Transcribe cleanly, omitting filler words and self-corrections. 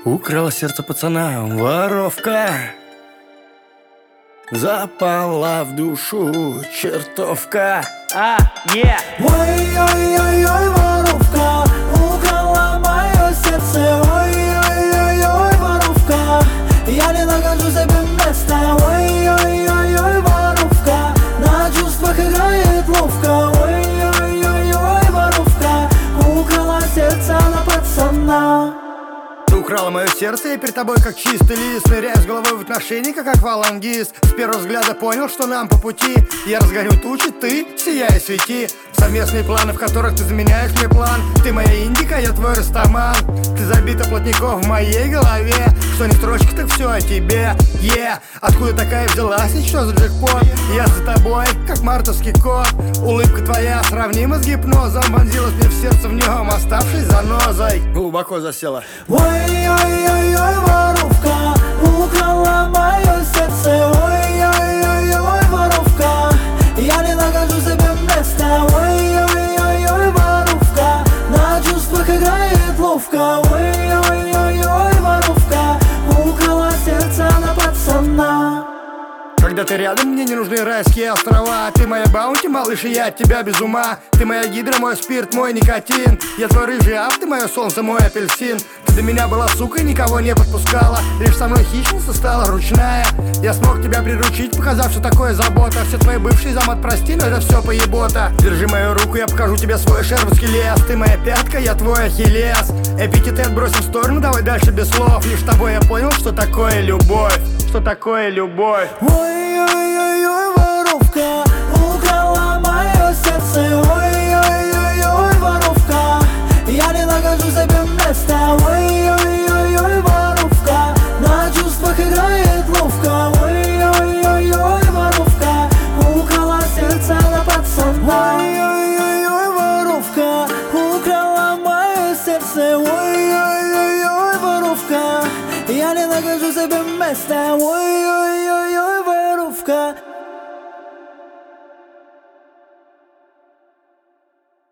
Украла сердце пацана воровка, запала в душу чертовка. Ой-ой-ой-ой, воровка, украла мое сердце. Ой-ой-ой-ой, воровка, я не нахожу себе места. Ой-ой-ой-ой, воровка, на чувствах играет ловко. Ой-ой-ой-ой, воровка, украла сердце на пацана. Ты украла мое сердце, я перед тобой как чистый лист. Ныряю с головой в отношения, как аквалангист. С первого взгляда понял, что нам по пути. Я разгоню тучи, ты сияй, свети. Совместные планы, в которых ты заменяешь мне план. Ты моя индика, я твой растаман. Ты забита плотников в моей голове. Что ни строчка, так все о тебе. Откуда такая взялась и что за джекпот? Я за тобой, как мартовский кот. Улыбка твоя сравнима с гипнозом. Вонзилась мне в сердце в нем, оставшись занозой. Глубоко засела. Ой-ой-ой-ой, воровка, украла мое сердце. Ой-ой-ой-ой, воровка, я не нахожу себе места. Ой-ой-ой-ой, воровка, на чувствах играет ловко. Ой-ой-ой-ой, воровка, украла сердце на пацана. Когда ты рядом, мне не нужны райские острова. Ты моя баунти, малыш, и я от тебя без ума. Ты моя гидра, мой спирт, мой никотин. Я твой рыжий ав, ты мое солнце, мой апельсин. Ты до меня была сука и никого не подпускала. Лишь со мной хищница стала ручная. Я смог тебя приручить, показав, что такое забота. Все твои бывшие замат прости, но это все поебота. Держи мою руку, я покажу тебе свой шербургский лес. Ты моя пятка, я твой ахиллес. Эпитеты бросим в сторону, давай дальше без слов. Лишь тобой я понял, что такое любовь. Что такое любовь. Ой-ой-ой-ой, воровка, украла мое сердце. Ой-ой-ой-ой, воровка, я не нахожу себе места. Ой-ой-ой-ой, воровка, на чувствах играет ловко. Ой-ой-ой-ой, воровка, украла сердце на пацана. Ой-ой-ой-ой, воровка, украла мое сердце. Ой-ой-ой-ой, воровка, я не нахожу себе места. Ой-ой-ой.